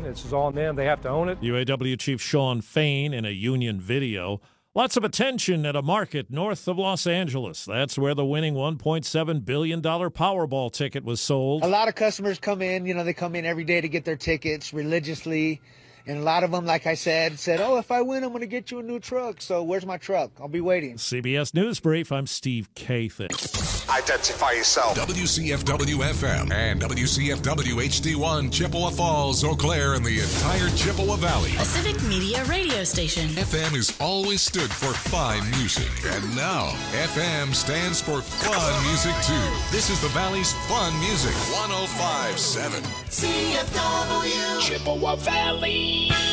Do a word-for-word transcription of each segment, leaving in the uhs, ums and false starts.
It's on them. They have to own it. U A W Chief Shawn Fain in a union video. Lots of attention at a market north of Los Angeles. That's where the winning one point seven billion dollars Powerball ticket was sold. A lot of customers come in, you know, they come in every day to get their tickets religiously. And a lot of them, like I said, said, oh, if I win, I'm going to get you a new truck. So where's my truck? I'll be waiting. C B S News Brief, I'm Steve Kathan. Identify yourself. W C F W F M and W C F W H D one, Chippewa Falls, Eau Claire, and the entire Chippewa Valley. A Civic Media radio station. F M has always stood for fine music. And now, F M stands for fun music, too. This is the Valley's fun music. one oh five point seven. C F W. Chippewa Valley.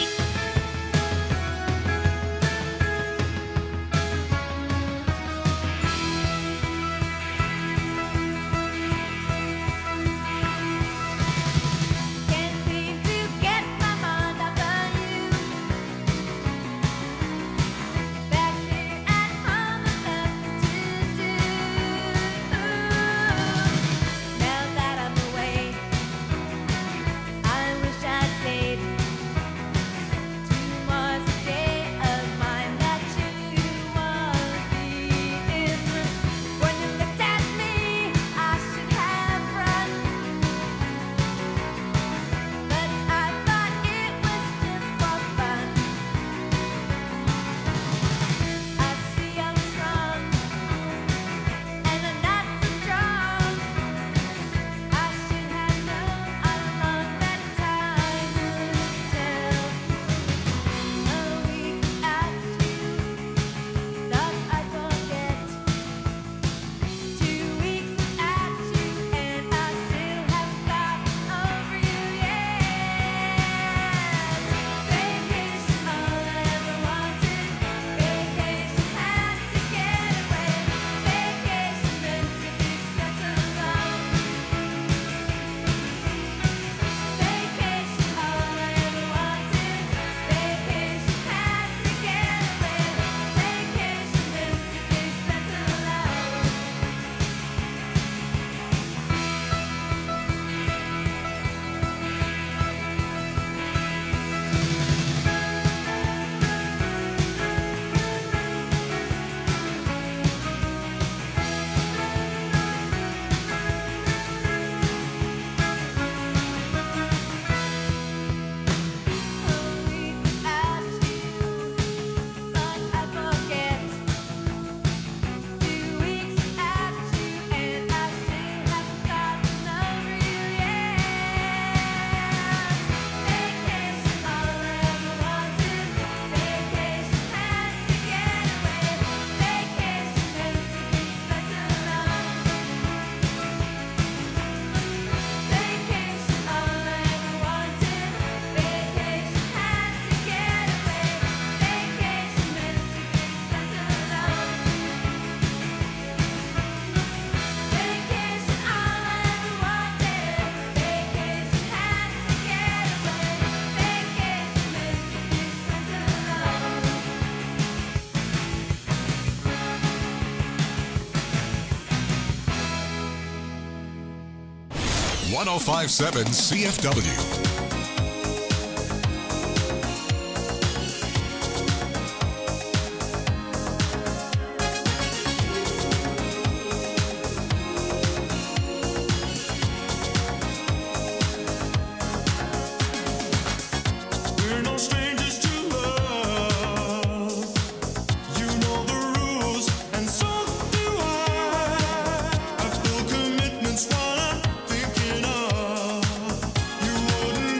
one oh five point seven C F W. Commitments while I'm thinking of you. Wouldn't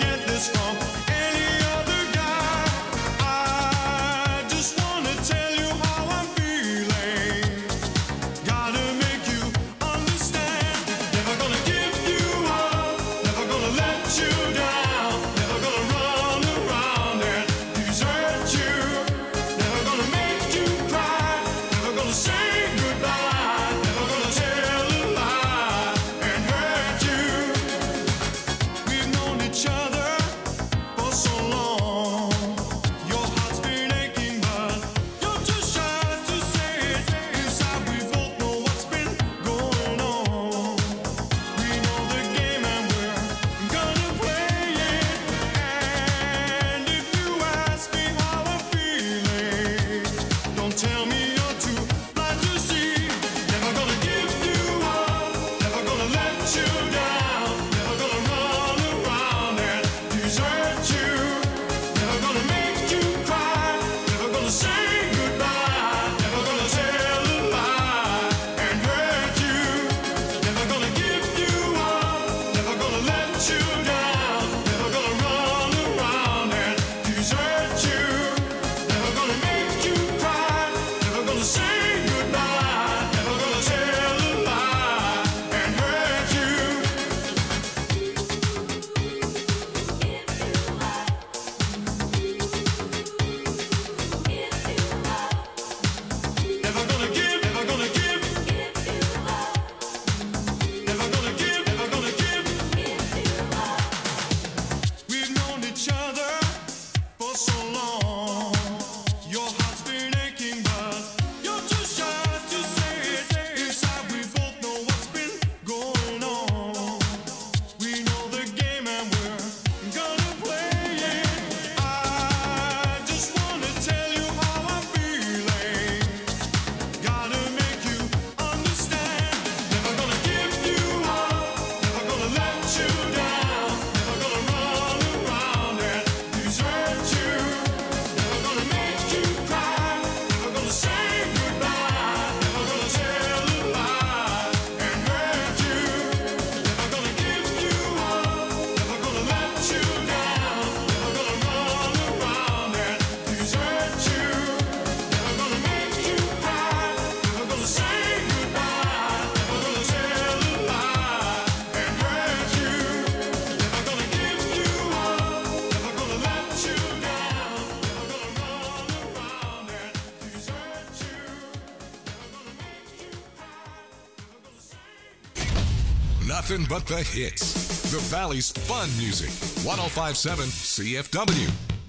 Nothing but the hits. The Valley's fun music. one oh five point seven C F W.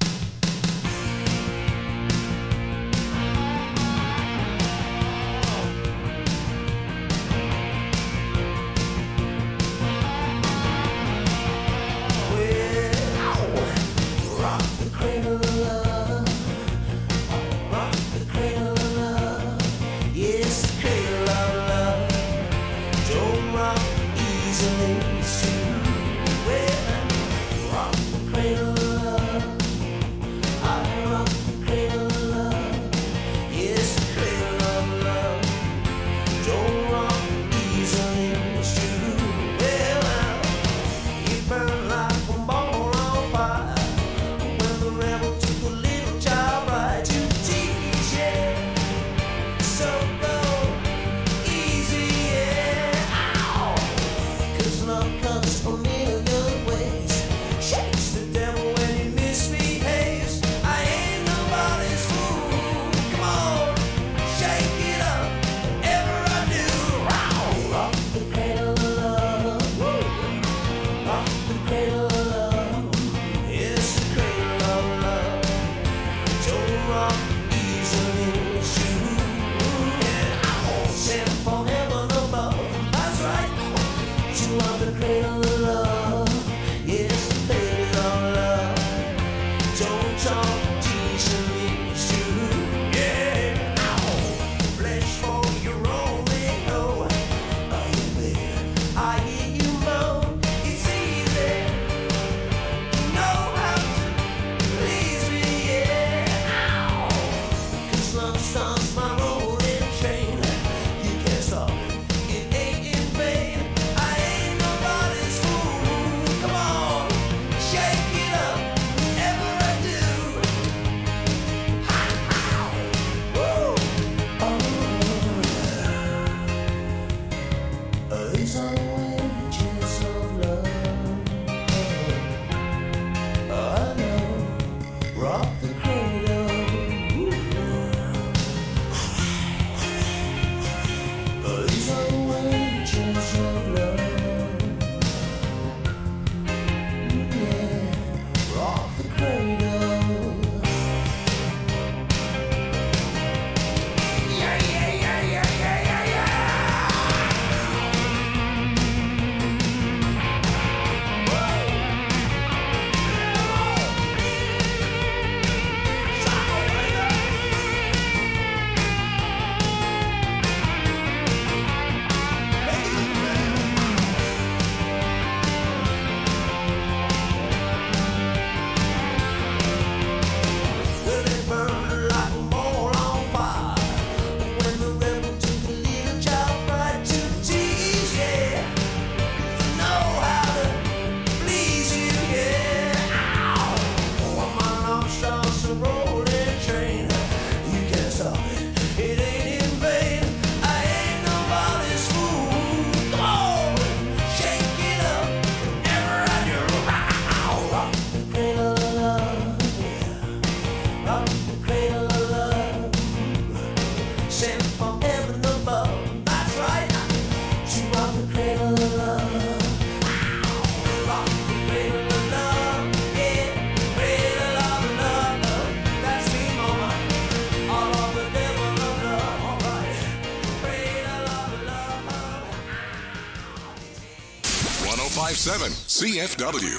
one oh five point seven C F W.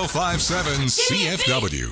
five point seven C F W.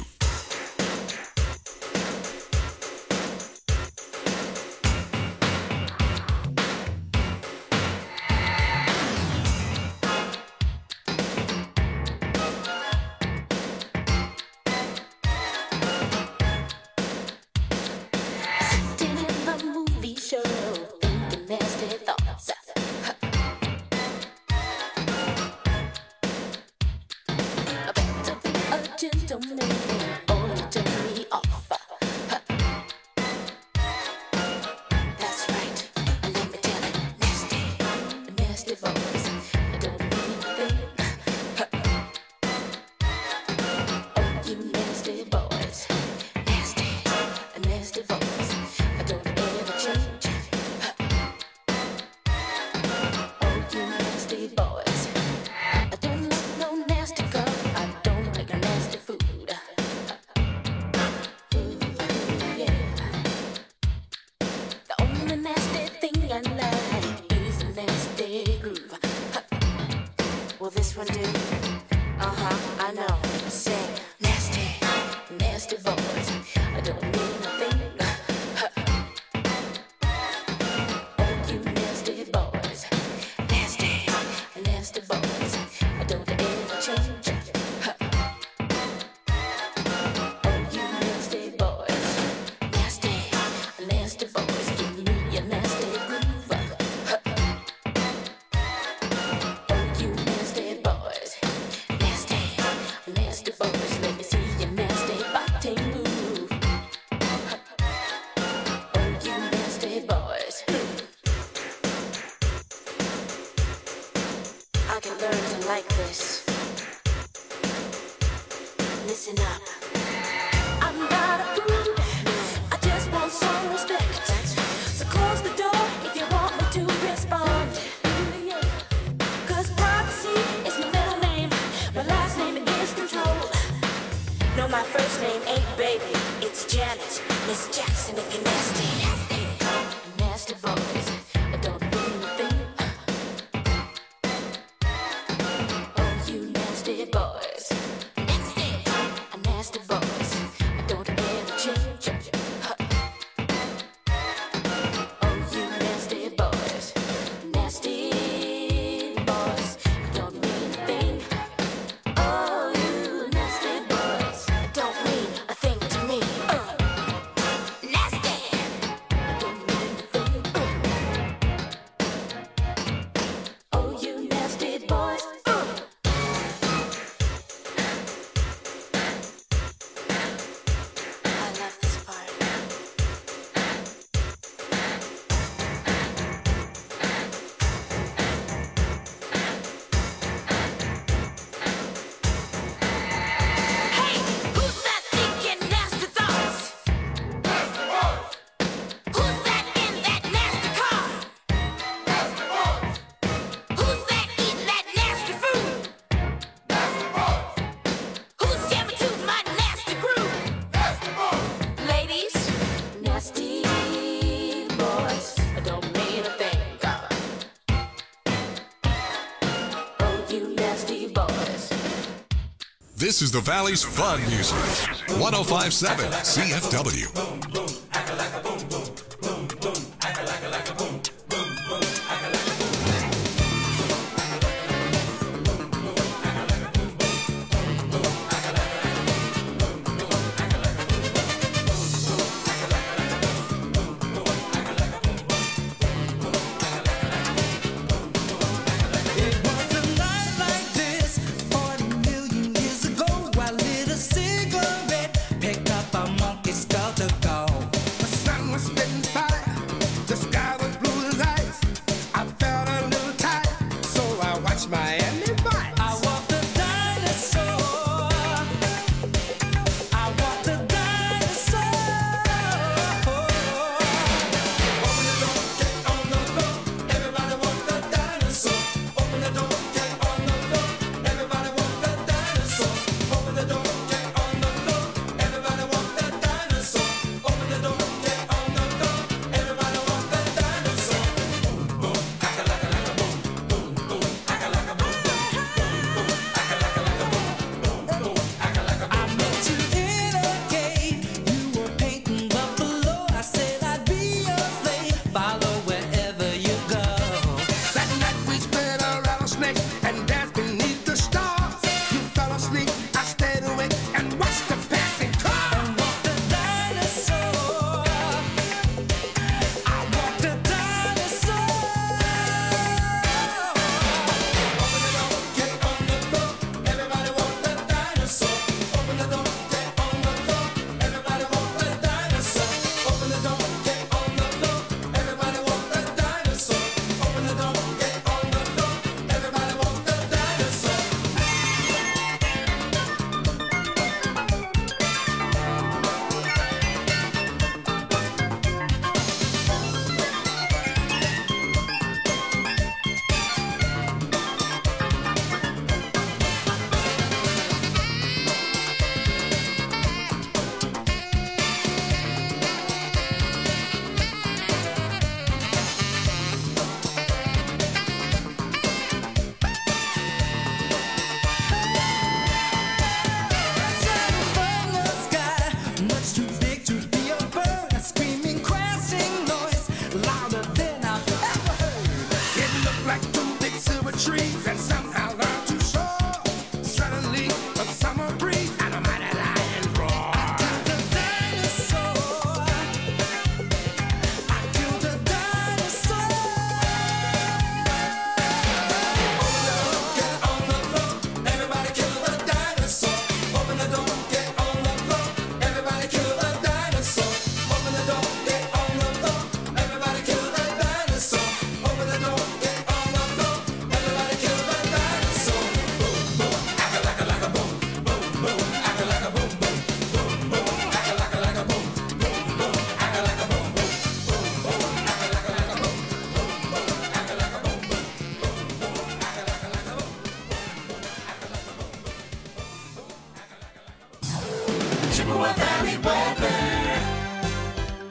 This is the Valley's Fun Music. one oh five point seven C F W.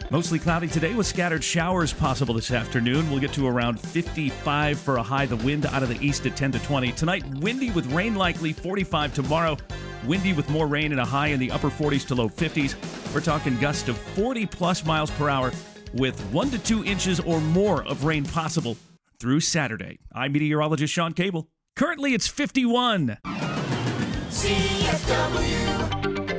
Mostly cloudy today with scattered showers possible this afternoon. We'll get to around fifty-five for a high. The wind out of the east at ten to twenty. Tonight, windy with rain likely, forty-five tomorrow. Windy with more rain and a high in the upper forties to low fifties. We're talking gusts of forty plus miles per hour with one to two inches or more of rain possible through Saturday. I'm meteorologist Sean Cable. Currently, it's fifty-one. C F W.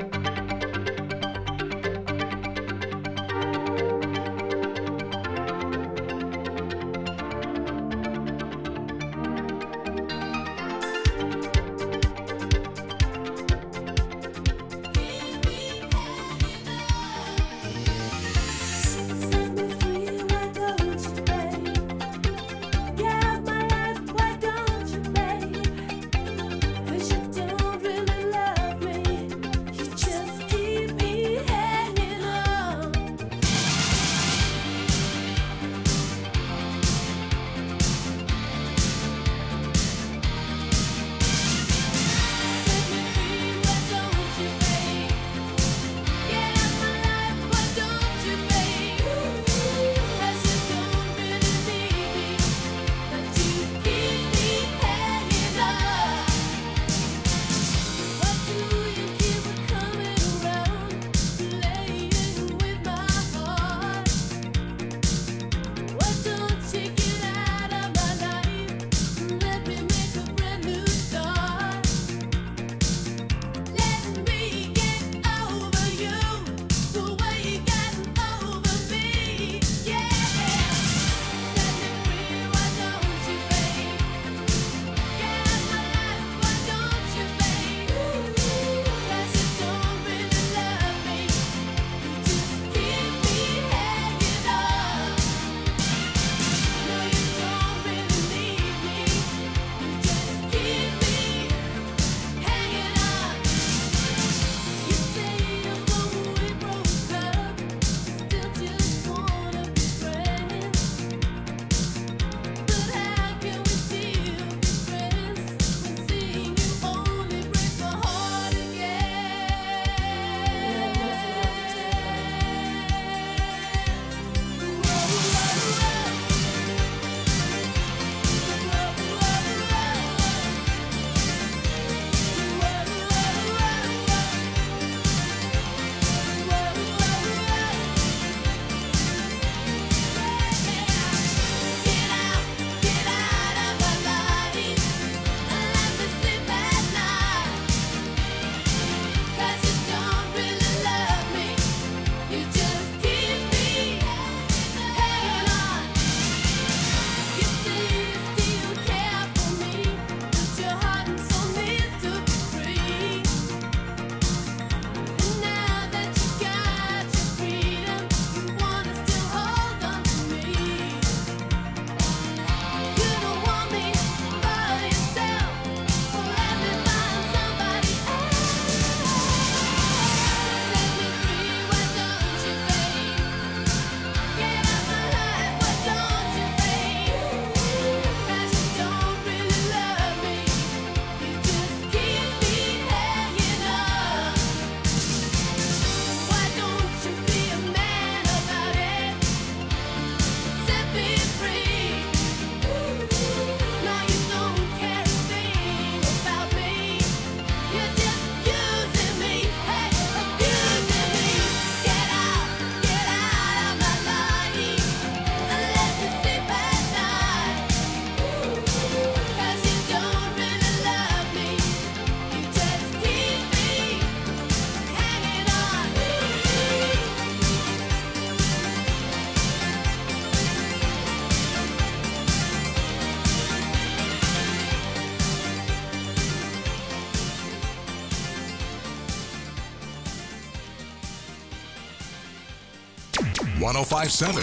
one oh five point seven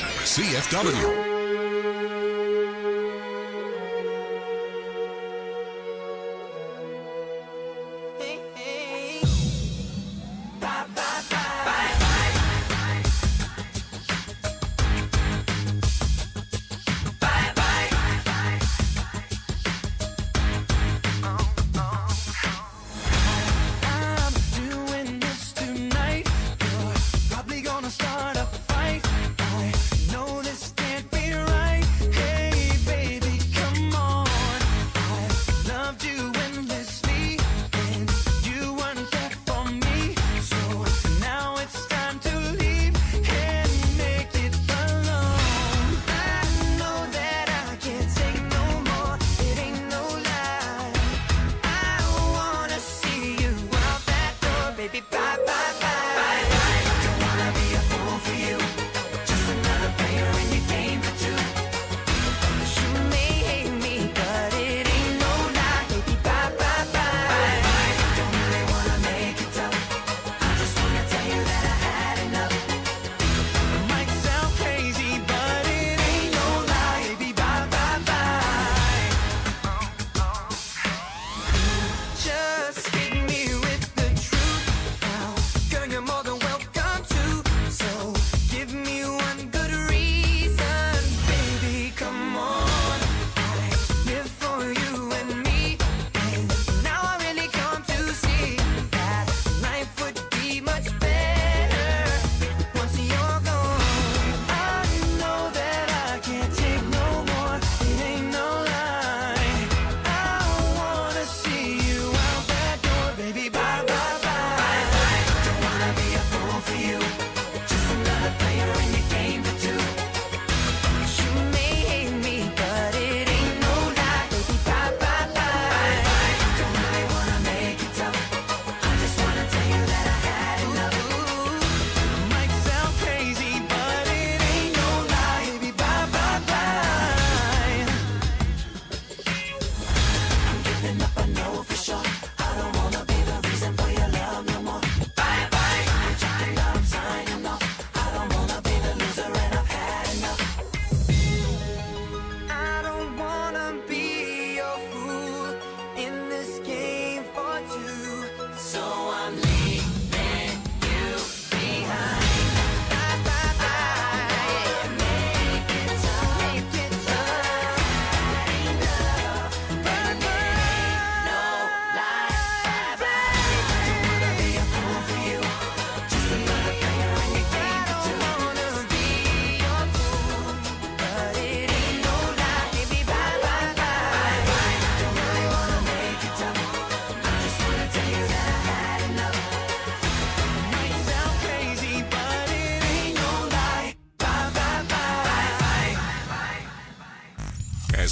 C F W. I'm doing this tonight. You're probably gonna start a fight.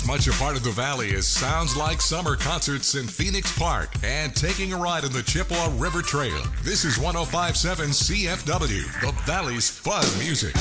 much a part of the Valley as Sounds Like Summer concerts in Phoenix Park and taking a ride on the Chippewa River Trail. This is one oh five point seven C F W, the Valley's fun music.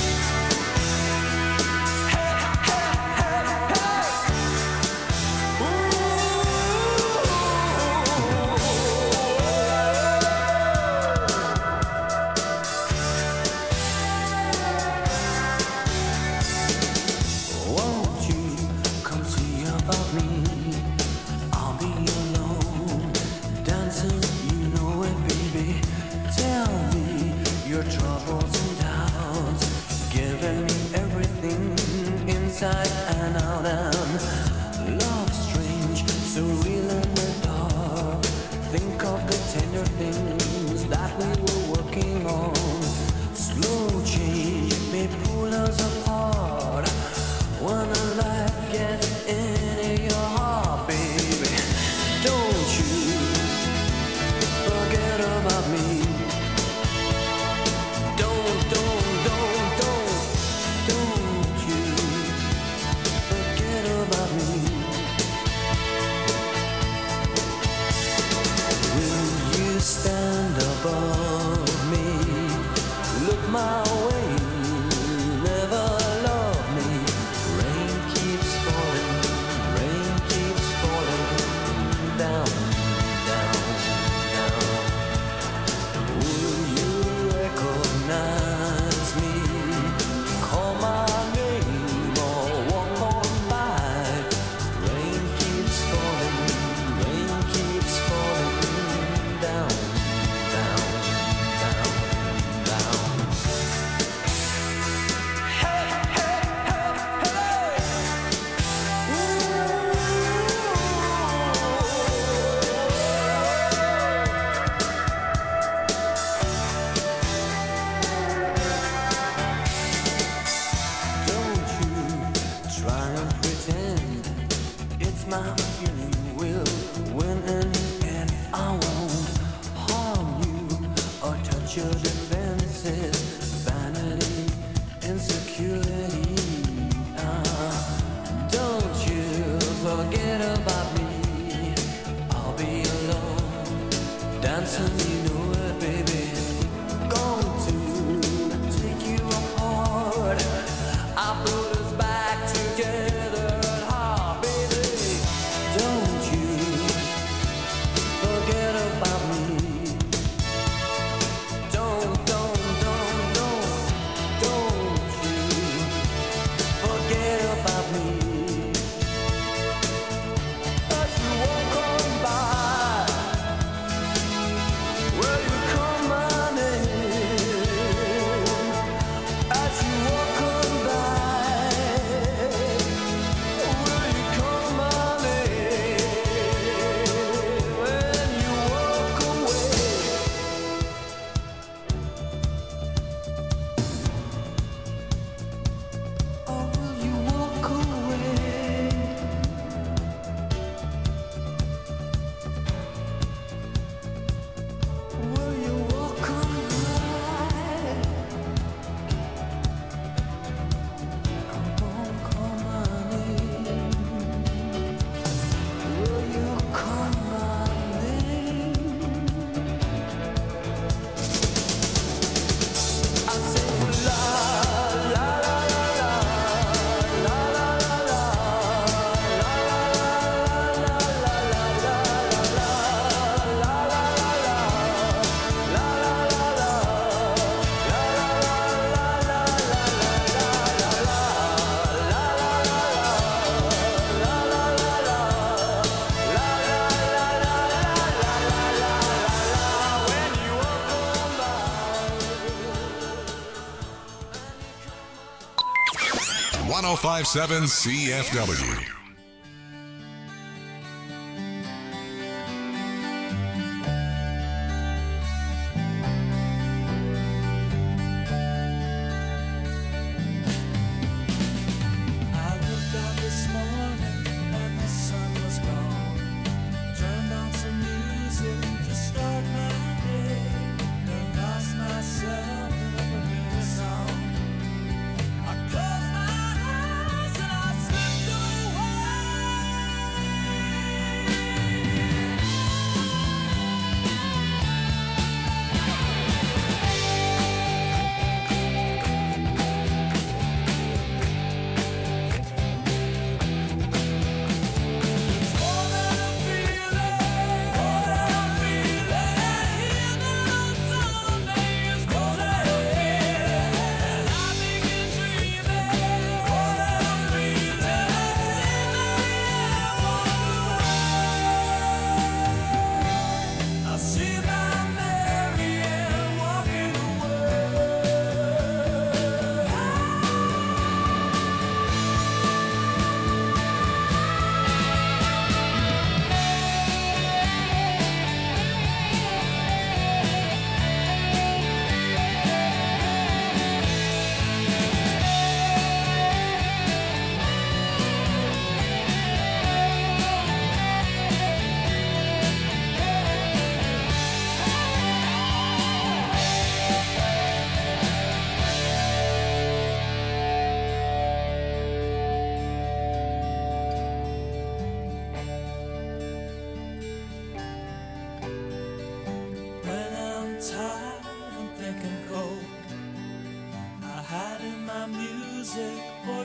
one oh five point seven C F W. Close my eyes and I slip through.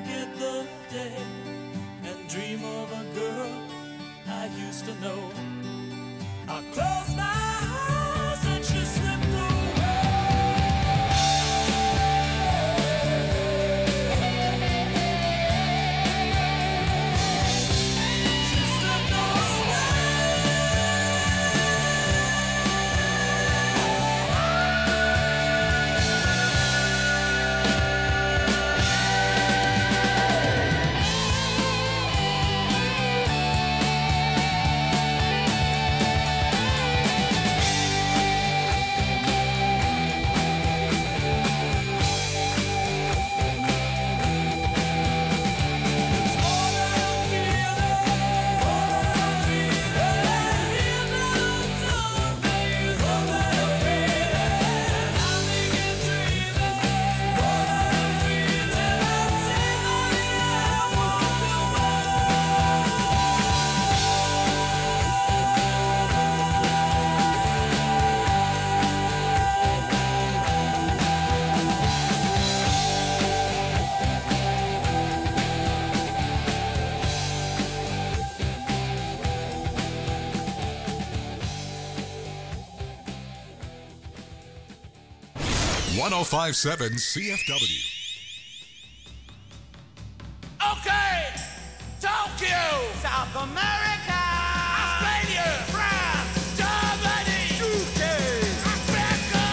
forget the day and dream of a girl I used to know. I close my eyes and she slipped one oh five point seven C F W. Okay, Tokyo, South America, Australia, France, Germany, U K, Africa.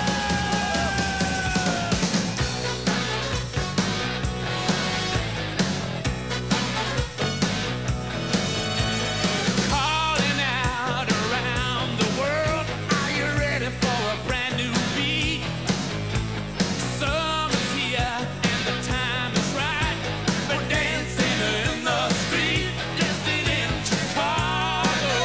Calling out around the world, are you ready for a brand new beat? Summer's here and the time is right. We're dancing in the street, dancing in Chicago,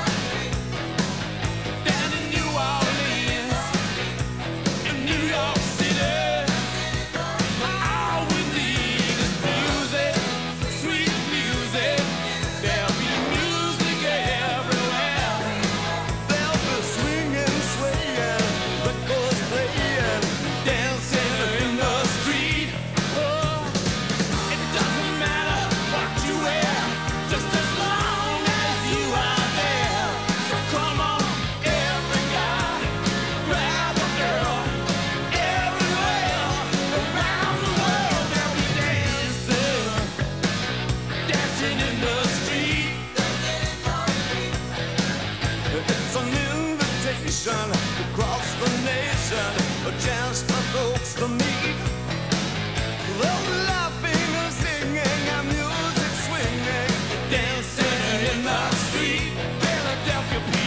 down in New Orleans, in New York City. All we need is music, sweet music. There'll be music everywhere. There'll be swinging, swaying, records playing, dancing in the street. Oh, it doesn't matter what you wear, just as long as you are there. So come on, every guy, grab a girl. Everywhere around the world they'll be dancing, dancing in the street. It's an invitation across the nation, a chance for folks to meet. They'll be laughing and singing and music swinging, dancing in the street. Philadelphia, P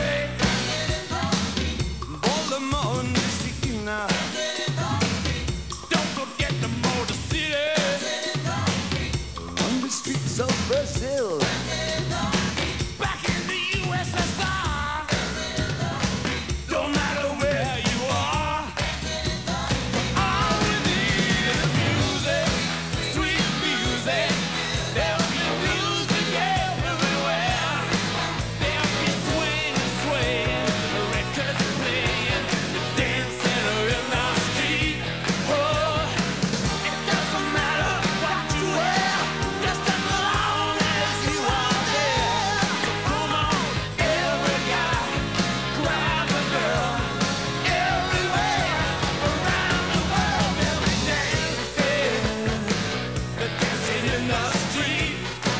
A, Baltimore, Messina. Don't forget the Motor City, on the streets of Brazil. Back in the U S S R, no matter where you are, all we need is music, sweet music. There'll be music everywhere. There'll be swing and swaying, records playing, dancing in the street. Oh, it doesn't matter what you wear, just as long as you are there. So come on, every guy, grab a girl. Everywhere around the world they'll be dancing, they're dancing in the street.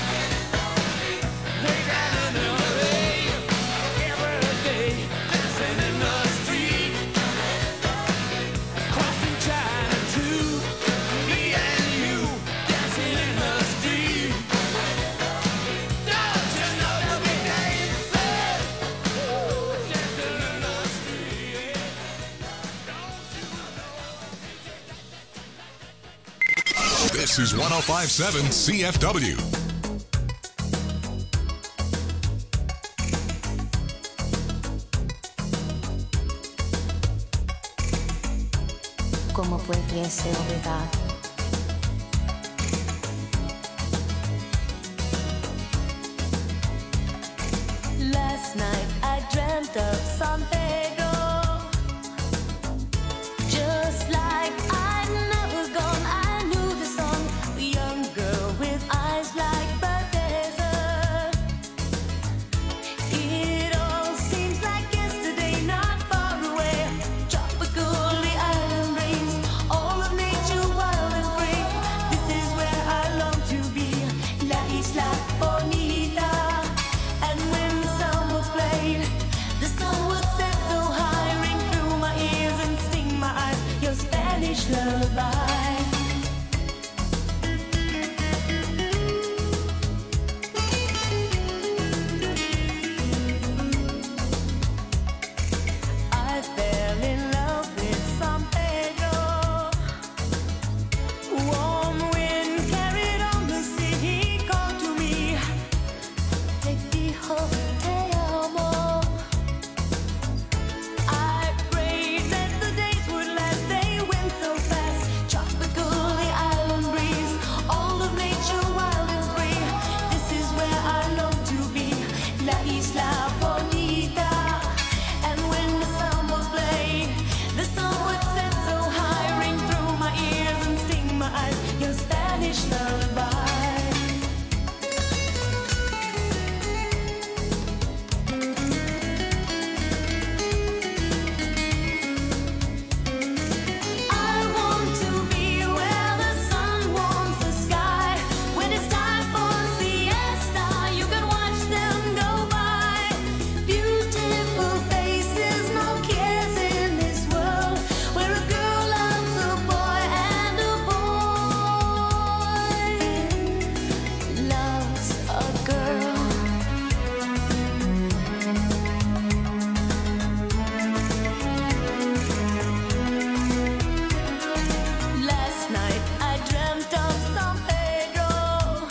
Way down in L A, every day, dancing in the street. Crossing China too, me and you, dancing in the street. Don't you know you'll be dancing, dancing in the street? This is one oh five point seven C F W. ¿Cómo pudiese olvidar? Last night I dreamt of San Pedro, just like I'd never gone. I knew the song we Spanish lullaby. I want to be where the sun warms the sky. When it's time for siesta, you can watch them go by. Beautiful faces, no cares in this world, where a girl loves a boy and a boy loves a girl. Last night I dreamt of San Pedro.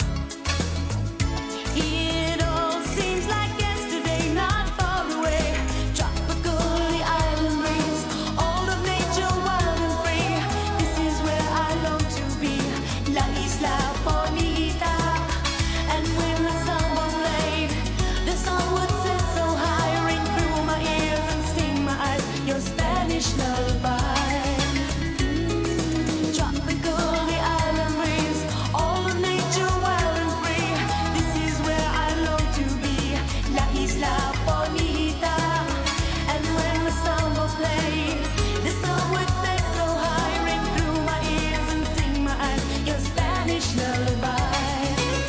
It all seems like yesterday, not far away. Tropical, the island breeze, all of nature wild and free. This is where I long to be, La Isla Bonita. And when the sun was played, the sun would sit so high, ring through my ears and sting my eyes. Your Spanish lullaby. Tropical, the island breeze, all of nature wild and free. This is where I long to be, La Isla Bonita. And when the samba played, the sun would set so high, ring through my ears and sting my eyes. Your Spanish lullaby.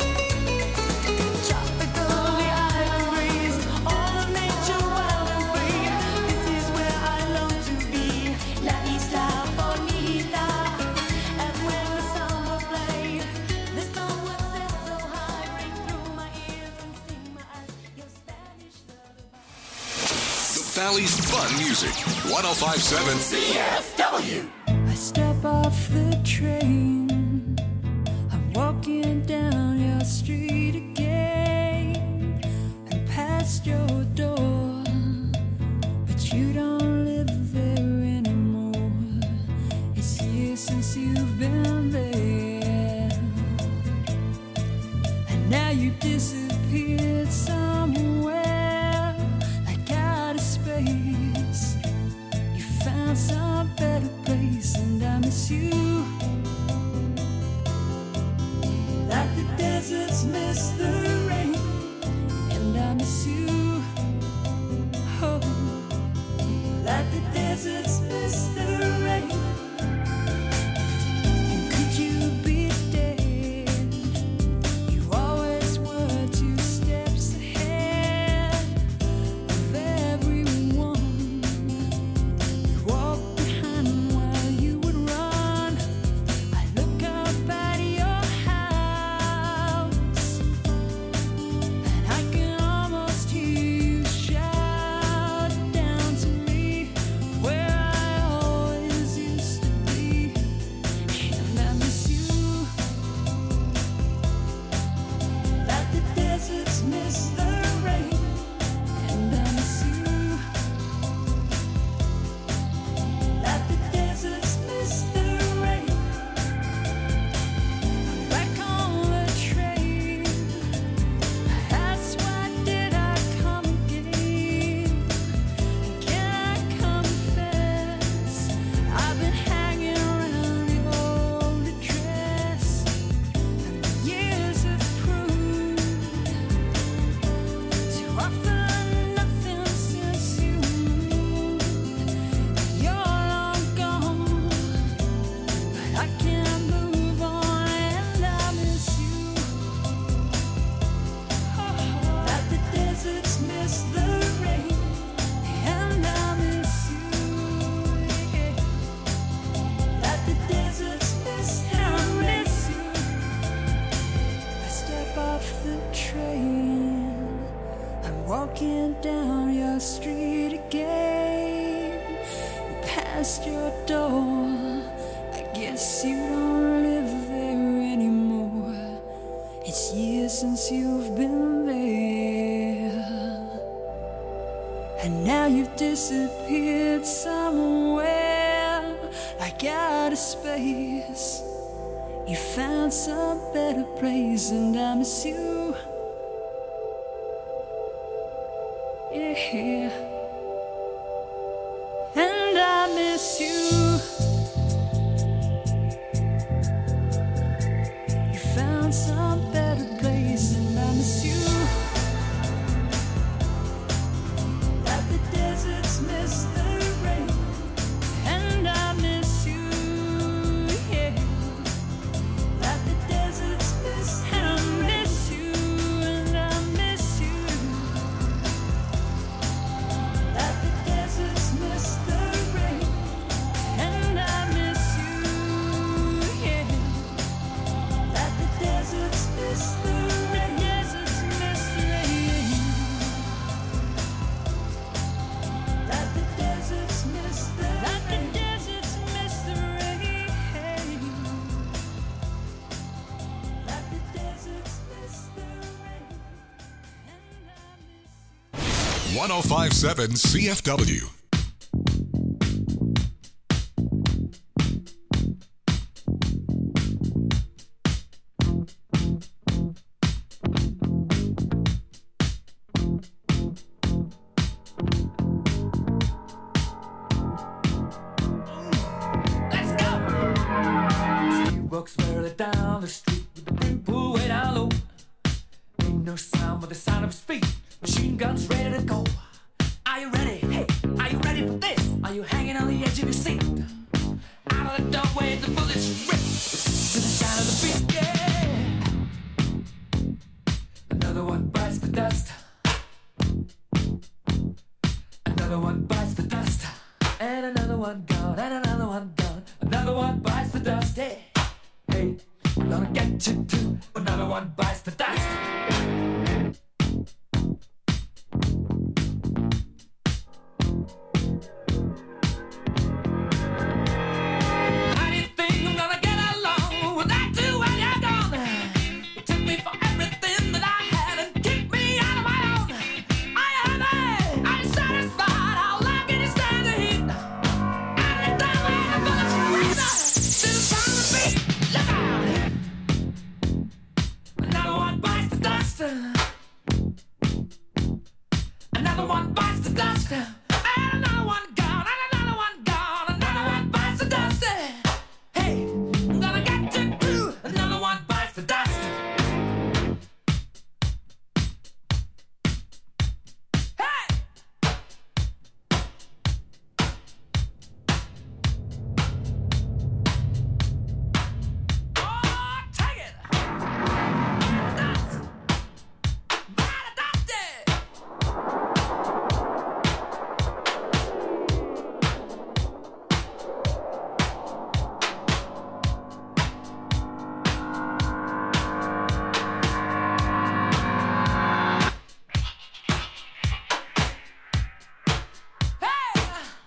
Tropical, the island breeze, all of nature wild and free. This is where I long to be, La Isla Bonita. And when the samba played, the sun would set so high, ring through my ears and sting my eyes. Your Spanish lullaby. The Valley's fun music. one oh five point seven C F W. I step off the train. I'm walking down your street again and past your door, but you don't live there anymore. It's years since you've been there, and now you disappeared somewhere like out of space. You found some better place, and I miss you like the deserts miss the rain, and I miss you, oh, like the deserts miss the rain. And could you be dead? You always were two steps ahead of everyone. You walk behind 'em while you would run. I look up at your house, and I can almost hear you shout down to me where I always used to be. And I miss you like the deserts miss the rain. And I miss you like the deserts miss the rain. I'm back on the train. That's why did I come again? Can I confess? I've been hanging around your old address, and the years have proved to offer nothing since you moved. You're long gone, but I can't move on, and I miss you. Like the deserts miss the rain, and I miss you. Yeah. Like the deserts miss the rain. I step off the train. I'm walking down your street again, past your door. I guess you don't live there anymore. It's years since you've been there, and now you've disappeared somewhere like out of space. You found some better place, and I miss you. Yeah. And I miss you. found some better place, and I miss you. That the deserts miss the rain, and I miss you, yeah. That the deserts miss the rain, and I miss you, and I miss you. That the deserts miss the rain, and I miss you, yeah. That the deserts miss the rain, deserts miss the rain. That the deserts miss the rain, that the deserts miss the rain. That the deserts miss the rain, and I miss you. one oh five point seven C F W. Let's go! She walks barely down the street with the big pool way down low. Ain't no sound but the sound of his feet. Machine guns ready to go. Are you ready? Hey, are you ready for this? Are you hanging on the edge of your seat? Out of the doorway, the bullets rip to the sound of the beat. Yeah. Another one bites the dust. Another one bites the dust. And another one gone. And another one gone. Another one bites the dust. Hey, hey, I'm gonna get you too. Another one bites the dust. How do you think I'm gonna get along without you when you're gone? You took me for everything that I had and kicked me out of my own. Are you happy? Are you satisfied? How long can you stand the heat? Out of the doorway, the bullets rip to the sound of the beat. Look out! Another one bites the dust. Another one bites the dust. And another one gone. And another one gone. Another one bites the dust. Hey, I'm gonna get you too. Another one bites the dust. Hey! Oh, take it! Dust! Bite the dust! Hey!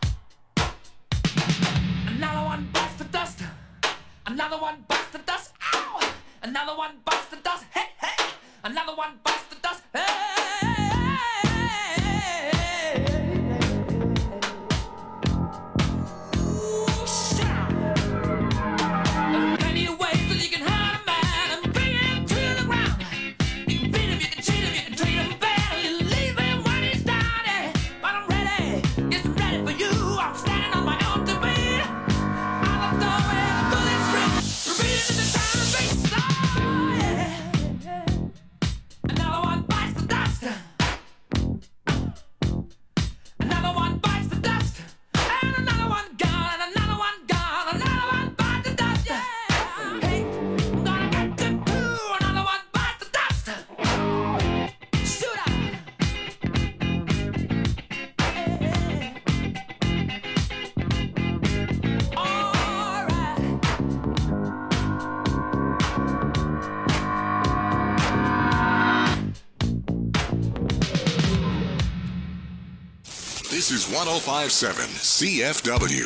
Another one bites the dust. Another one bites the dust. Ow! Another one bites the dust. Hey, hey! Another one bites the dust. Hey! Ooh, shout! There are plenty of ways that you can hurt a man and bring him to the ground. You can beat him, you can cheat him, you can treat him bad, you leave him when he's down. Yeah. But I'm ready, yes, I'm ready for you. I'm standing on my own two feet. Out of the doorway, the bullets rip, repeating in the sound of beat. Oh, yeah. Another one bites the dust. Another one bites the dust. And another one gone. And another one gone. Another one bites the dust. Yeah. Hey, I'm gonna get you too. Another one bites the dust. Shoot out. All right. This is one oh five point seven C F W.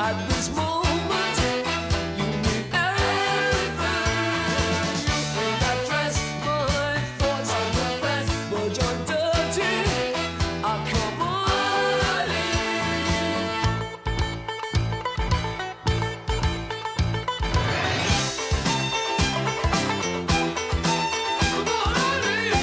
At this moment, you mean everything. You think I dress my thoughts on the best, but you're dirty. Ah, come on, Eileen. Come on, Eileen.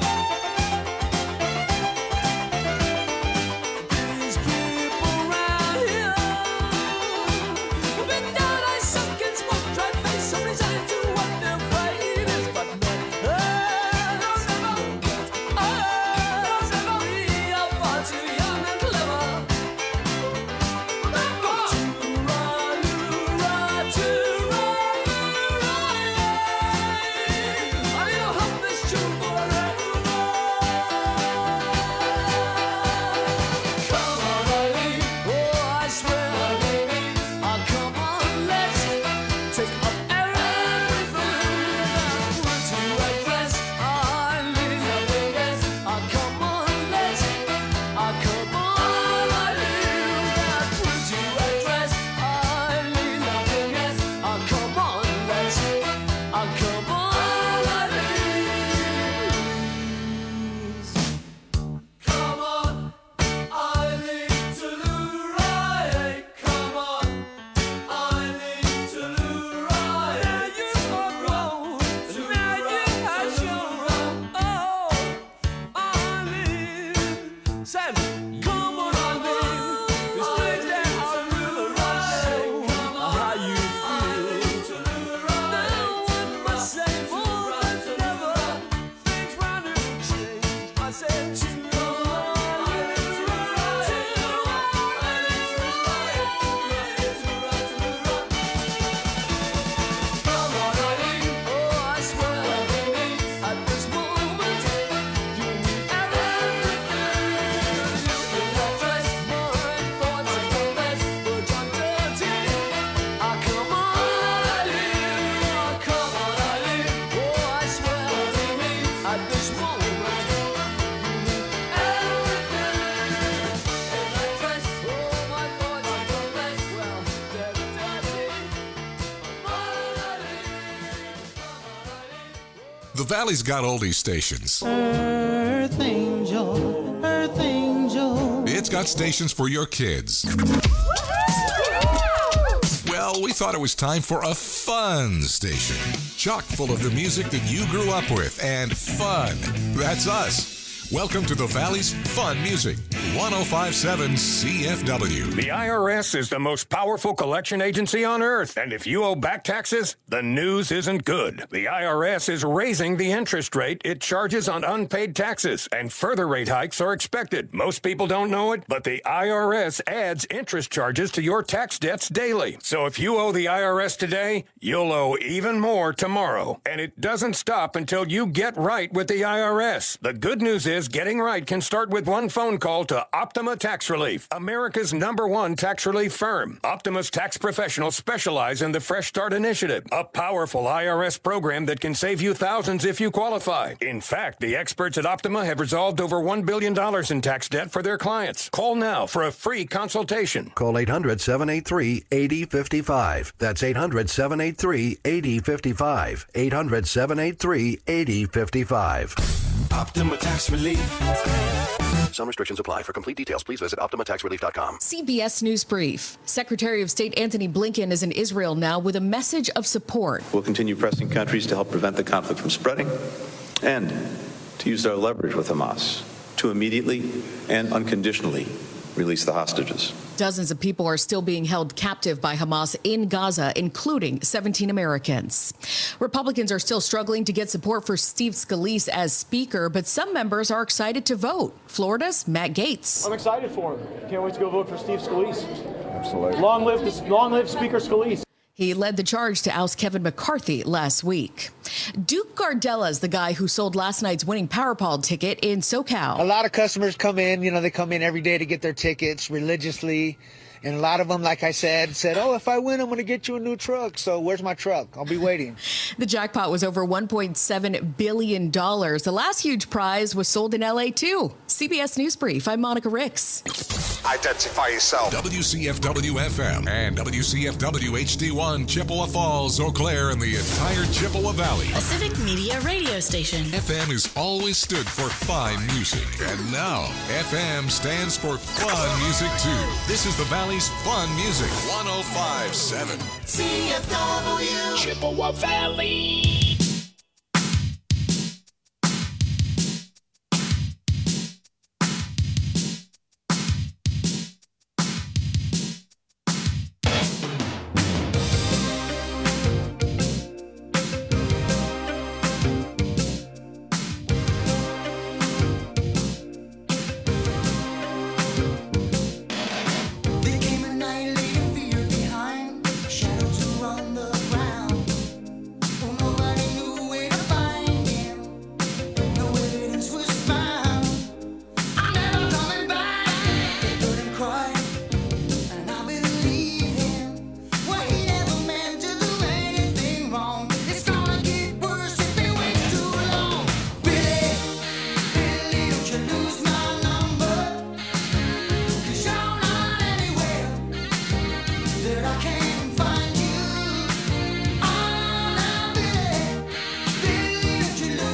These people round here have been down on some kids, smoke, try to face some resign to what their fight is, but not us. Us. We are far too young and clever. To-ra-lu-ra, to-ra-lu-ra. I need to hum this tune forever. Come on, Eileen. Oh, I swear. Ah, come on, let's take up everything. Put you at rest, Eileen. Ah, come on, let's. Ah, come on, Eileen. Put you at rest, Eileen. Ah, come on, let's. Ah, come on, Eileen. Come on, Eileen, to the right. Come on, Eileen, to the right. Now you are grown. Now you have shown. Oh, Eileen. Said, come on, Eileen. This place that I really right. How you feel. Now one must say more than ever. Things round and change. I said, to the right. Come on, Eileen. Oh, I swear. At this moment, you mean everything. You think I dress my thoughts on the best, but you're dirty. Ah, come on, Eileen. Ah, come on, Eileen. Oh, I swear. At this moment, you mean everything. And I dress all my thoughts on the best. Well, they're dirty. Come on, Eileen. The Valley's got oldie stations. Earth angel, earth angel. It's got stations for your kids. Well, we thought it was time for a fun station. Chock full of the music that you grew up with and fun. That's us. Welcome to the Valley's Fun Music. ten fifty-seven C F W. The I R S is the most powerful collection agency on earth, and if you owe back taxes, the news isn't good. The I R S is raising the interest rate it charges on unpaid taxes, and further rate hikes are expected. Most people don't know it, but the I R S adds interest charges to your tax debts daily. So if you owe the I R S today, you'll owe even more tomorrow. And it doesn't stop until you get right with the I R S. The good news is getting right can start with one phone call to Optima Tax Relief, America's number one tax relief firm. Optima's tax professionals specialize in the Fresh Start Initiative, a powerful I R S program that can save you thousands if you qualify. In fact, the experts at Optima have resolved over one billion dollars in tax debt for their clients. Call now for a free consultation. Call eight hundred, seven eight three, eight zero five five. That's eight hundred, seven eight three, eight zero five five. eight hundred, seven eight three, eight zero five five. Optima Tax Relief. Some restrictions apply. For complete details, please visit optima tax relief dot com. C B S News Brief. Secretary of State Antony Blinken is in Israel now with a message of support. We'll continue pressing countries to help prevent the conflict from spreading and to use our leverage with Hamas to immediately and unconditionally release the hostages. Dozens of people are still being held captive by Hamas in Gaza, including seventeen Americans. Republicans are still struggling to get support for Steve Scalise as Speaker, but some members are excited to vote. Florida's Matt Gaetz. I'm excited for him. Can't wait to go vote for Steve Scalise. Absolutely. Long live, this, long live Speaker Scalise. He led the charge to oust Kevin McCarthy last week. Duke Gardella is the guy who sold last night's winning Powerball ticket in SoCal. A lot of customers come in, you know, they come in every day to get their tickets religiously. And a lot of them, like I said, said, oh, if I win, I'm going to get you a new truck. So where's my truck? I'll be waiting. The jackpot was over one point seven billion dollars. The last huge prize was sold in L A, too. C B S News Brief. I'm Monica Ricks. identify yourself. W C F W F M and W C F W H D one, Chippewa Falls, Eau Claire, and the entire Chippewa Valley. A Civic Media radio station. F M has always stood for fine music, and now F M stands for fun music too. This is the Valley's fun music, one oh five point seven. C F W Chippewa Valley.